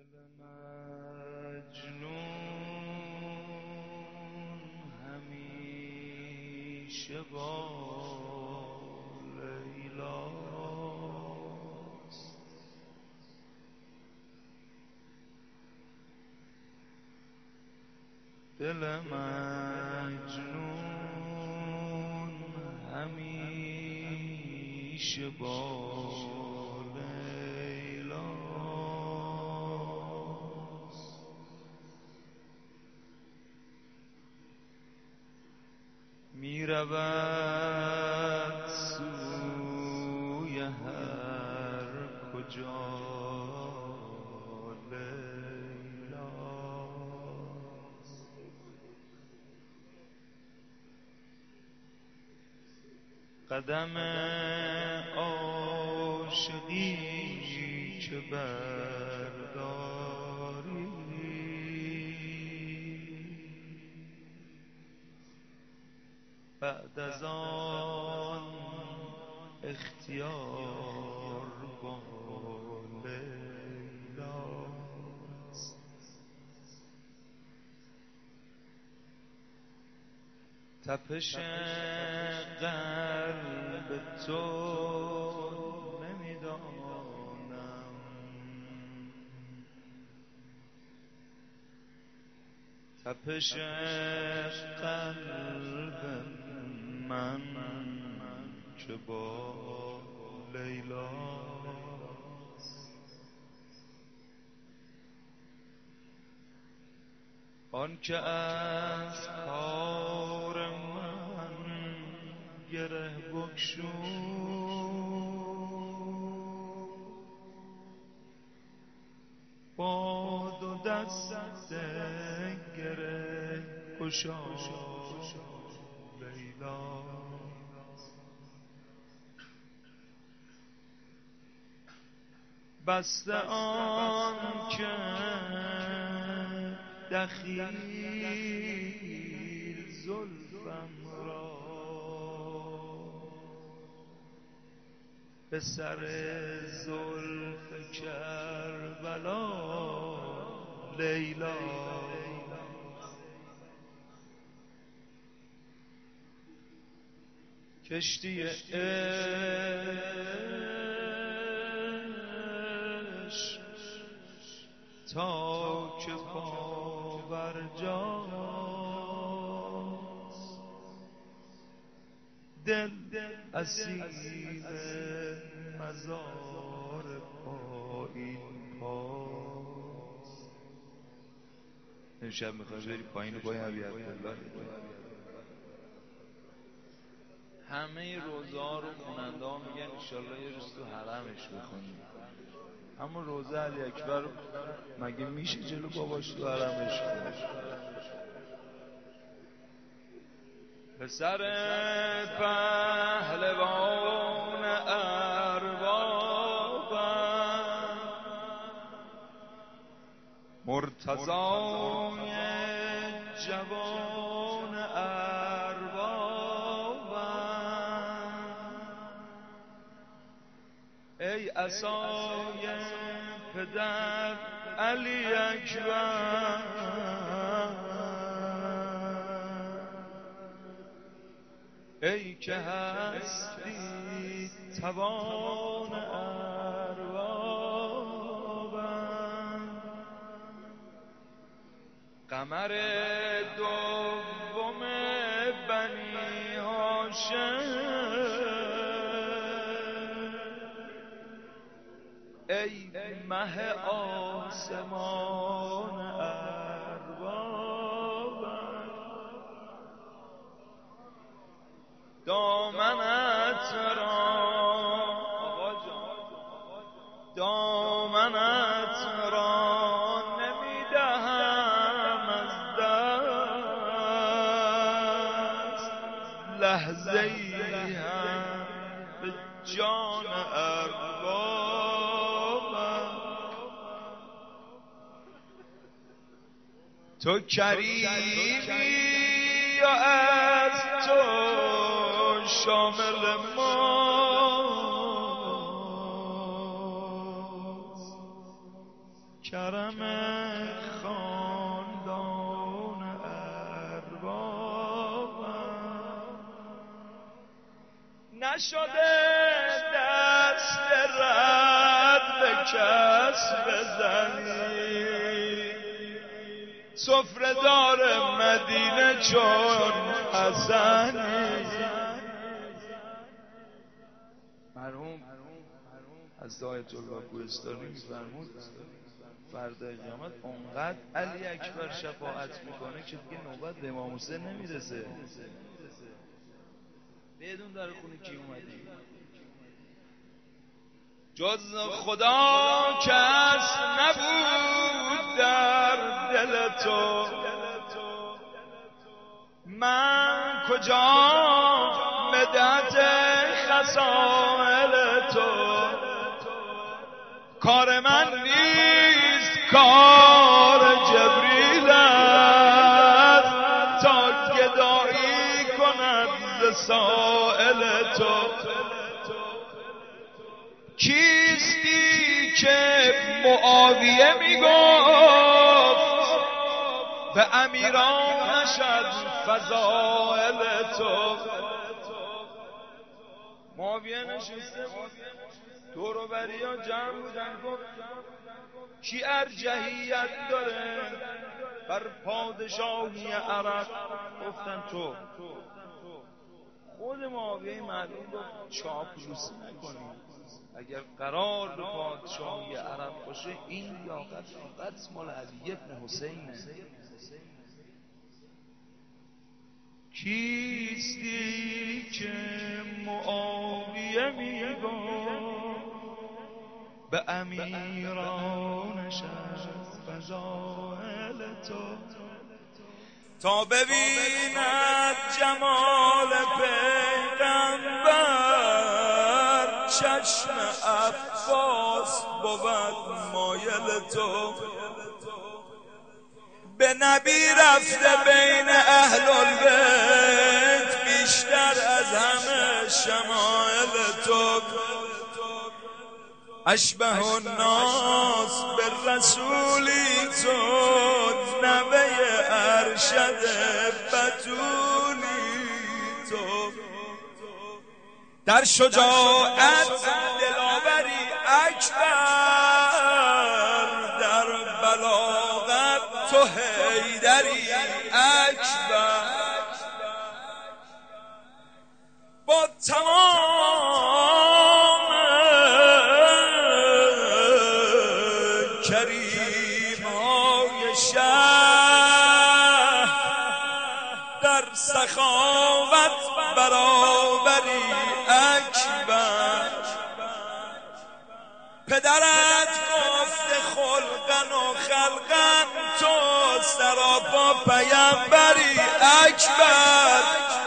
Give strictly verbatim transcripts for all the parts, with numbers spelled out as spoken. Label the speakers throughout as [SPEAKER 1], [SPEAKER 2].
[SPEAKER 1] مجنون همیشه با لیلاست، دل مجنون همیشه با می رود سوی هر کجا لیلاست، قدم عاشقی که برداری بعد از آن اختیار با لیلاست، تپش قلب تو نمیدانم، تپش قلب من که با لیلاست، آن که از کار من گره بگشود با دو دست گره گشاد لیلاست، بسته آن که دخیل زلفم را به سر زلف کربلا لیلاست، کشتی عشق تا که پابرجاست، دل اسیر مزار پایین پاست. امشب میخوای بری پایین پای ابی عبدالله، همه روزه ها رو خوننده ها میگن انشالله یه روز تو حرمش بخونیم، اما روزه علی اکبر مگه میشه جلو باباش تو حرمش کنه؟ پسر پهلوان اربابم، مرتضای جوان اربابم، ای عصای پدر علی اکبر، ای که هستی توان اربابم، قمر دوم بنی هاشم، ای مه آسمان اربابم، دامنت را آقا جان دامنت را نمیدهم از دست، لحظه ای هم به جان اربابم، تو کریمی یا از تو شامل ماست، کرم خاندان اربابم نشده دست رد به کس بزنی سفره دار مدینه چون حسنی مرحوم از آیت الله کوهستانی می‌فرمود فردا قیامت اونقدر علی اکبر شفاعت میکنه که دیگه نوبت به امام حسین نمیرسه. بدون در خونه کی اومدی؟ جز خدا کس نبود در دل تو من کجا مدت خصائل تو کار من نیست کار جبریل است تا گدایی کند ز سائل تو کیستی که معاویه میگفت به امیران نشد فضائل تو معاویه نشسته بود دور و بریا جمع بودن گفت کی ارجحیت داره بر پادشاهی عرب گفتن تو خود معاویه معلوم گفت چاپلوسی نکنیم اگر قرار به پادشاهی عرب باشه این لیاقت فقط مال علی ابن حسینه کیستی که معاویه میگفت به امیرانش از فضائل تو تا ببیند جمال پیغمبر چشم عباس بود مایل تو به نبی رفته بین اهل البیت بیشتر از همه شمائل تو اشبه الناس به رسولی تو نوه ارشد بتولی تو در شجاعت دلاوری اکبر در بلاغت تو حیدری اکبر با تمام کریم های شهر در سخاوت برابری اکبر پدرت گفت خلقن و خلقن تو سراپا پیمبری اکبر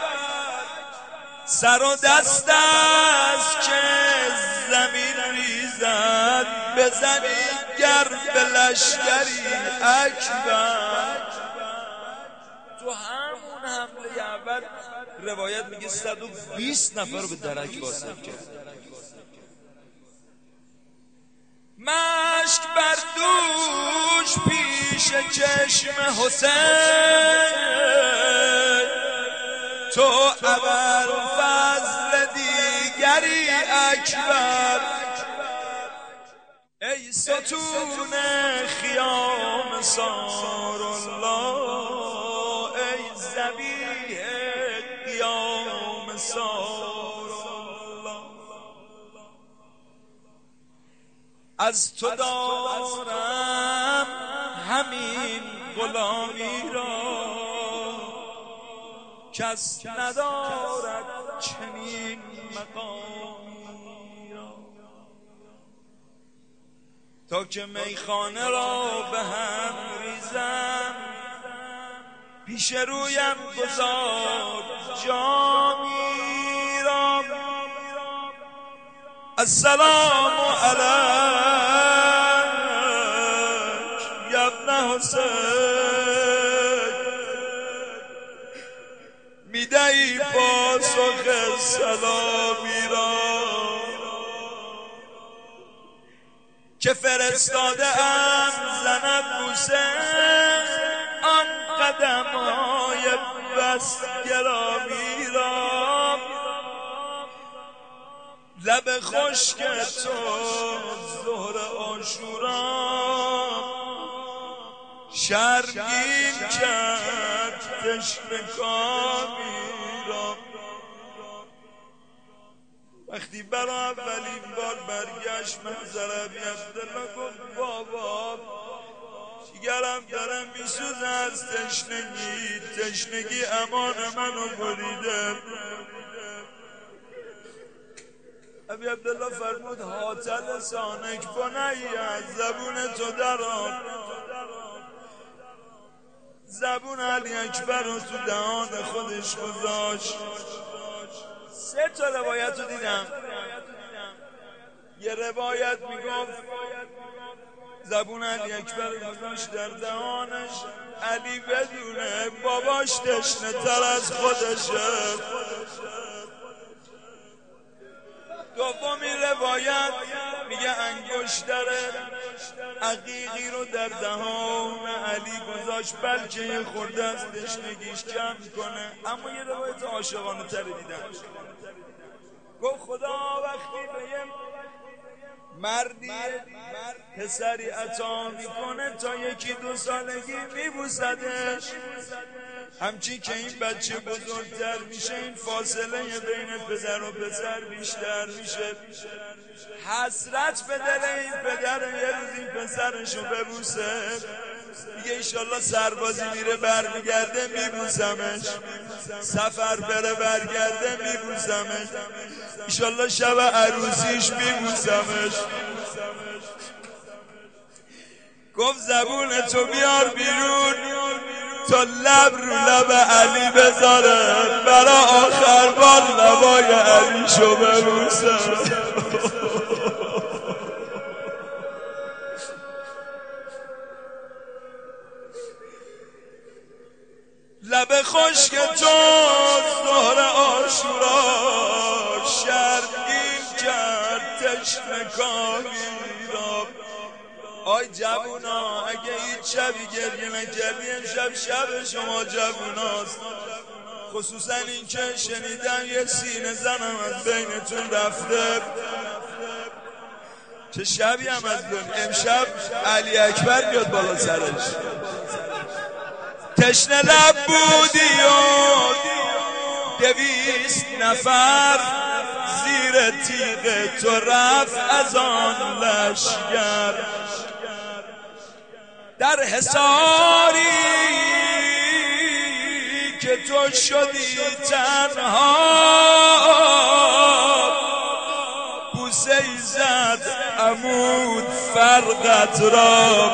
[SPEAKER 1] سر و دست است که زمین ریزد بزنی گر به لشکری اکبر تو همون حمله اول روایت میگه صد و بیست نفر به درک واسط کرد مشک بر دوش پیش چشم حسین تو ابر فضل دیگری اکبر ای ستون خیام سار الله ای ذبیح قیام سار الله از تو دارم همین غلامی را کس ندارد چنین مقامی را تا که میخانه را به هم ریزم پیش رویم گذار جامی را السلام علیک یا ابن حسین میدهی پاسخ سلامی را که فرستاده ام زند بوسه آن قدمای بس گرامی را، لب خشک تو ظهر عاشورا شرمگین کرد تشنه کامی را. وقتی برای اولین بار برگشت منظر ابی عبدالله گفت بابا جگرم داره میسوزه از تشنگی، تشنگی امان منو بریده. ابی عبدالله فرمود هاتل سانک بنی از زبون تو درآن. زبون علی اکبر رو تو دهان خودش گذاشت. سه تا روایت رو دیدم. یه روایت میگفت زبون علی اکبر رو گذاشت در دهانش، علی بدونه باباش تشنه تر از خودشه. دومی روایت میگه انگشتر عقیقی رو در دهان علی گذاشت بلکه یه خورده از تشنگیش کم کنه. اما یه روایت عاشقانه تر دیدم، گفت خدا وقتی به یه مردی پسری عطا میکنه تا یکی دو سالگی میبوسدش، همچین که این بچه بزرگتر میشه این فاصله بین پدر و پسر بیشتر میشه. حسرت به دل این پدر یه روز این پسرشو ببوسه، میگه ایشالله سربازی میره برمیگرده میبوسمش، سفر بره برگرده میبوسمش، ایشالله شب عروسیش میبوسمش. گفت زبون تو بیار بیرون تا لب رو لب علی بذاره، برا آخر بار لبای علی شو ببوسه. لب خشک تو ظهر عاشورا شرمگین کرد تشنه کامی را. آی جوونا اگه هیچ شبی گریه نکردی امشب شب شما جووناست، خصوصا این که شنیدم یه سینه زنم از بینتون رفته. چه شبی هم از دنیا، امشب علی اکبر بیاد بالا سرش. تشنه لب بودی و دویست نفر زیر تیغ تو رفت از آن لشگر، در حصاری که تو شدی تنها بوسه ای زد عمود فرقت را،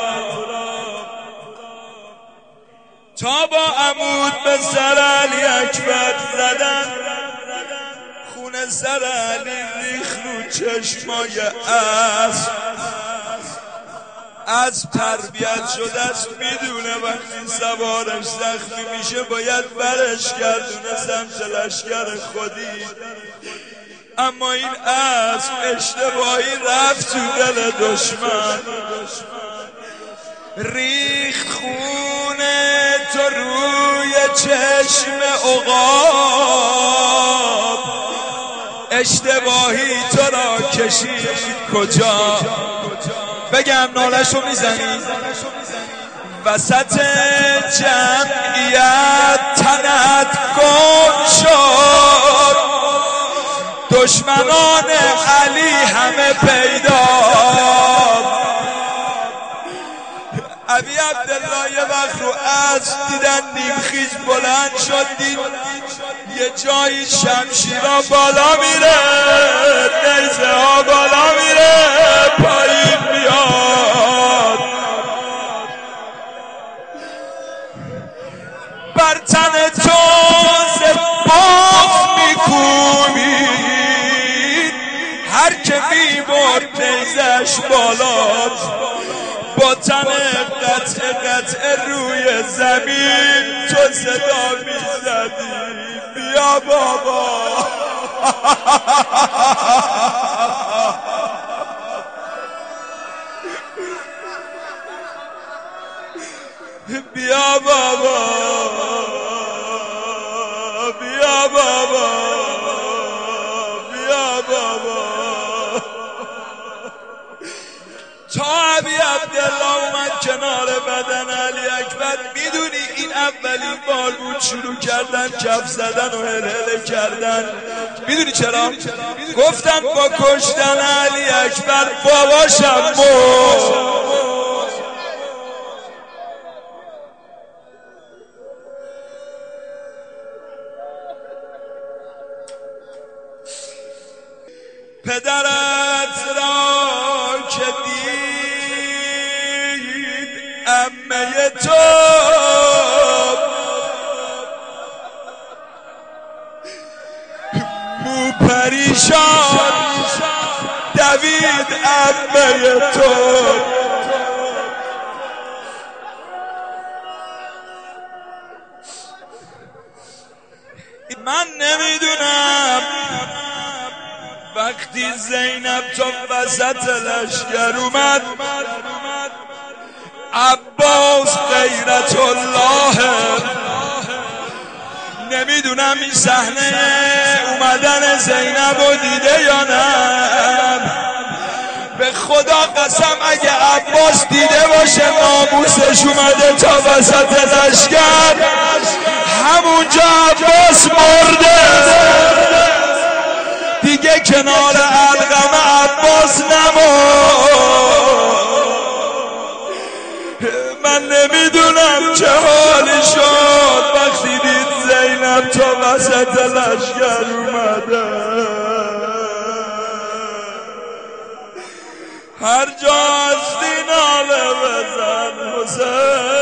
[SPEAKER 1] تا با عمود به سر علی اکبر زدن خون سر علی ریخت رو چشمای اسب. از تربیت شده است میدونه وقتی سوارش زخمی میشه باید برش گردونه سمت لشکر خودی، اما این اسب اشتباهی رفت تو دل دشمن، ریخت خون تو روی چشم عقاب، اشتباهی تو را کشید کجا؟ بگم نالشو میزنی وسط جمعیت تنت گم شد، دشمنان علی همه پیدا. ابی عبدالله یه وقت رو اسب دیدن نیمخیز بلند شد، دید یه جایی شمشیرها بالا میره، نیزه ها بالا میره، پایین میاد، بر تن تو زباف میکوبید، هر که میبرد نیزش بالا با تن قطع قطع روی زمین تو صدا میزدی بیا بابا. بیا بابا بیا بابا بیا بابا. تا ابی عبدالله اومد کنار بدن علی اکبر. میدونی این اولین بار بود شروع کردن کف زدن و هلهله کردن. میدونی چرا؟ گفتن با کشتن علی اکبر باباشم مرد. پدرت را که دید عمه تو مو پریشان دوید عمه تو. من نمیدونم وقتی زینب تا وسط لشگر اومد عباس غیرت الله، نمیدونم این صحنه اومدن زینب رو دیده یا نه. به خدا قسم اگه عباس دیده باشه ناموسش اومده تا وسط لشگر، همونجا عباس مرده دیگه. کنار علقمه عباس نمون. من نمیدونم چه حالی شد وقتی دید زینب تا وسط لشگر اومده. هر جا هستی ناله بزن حسین.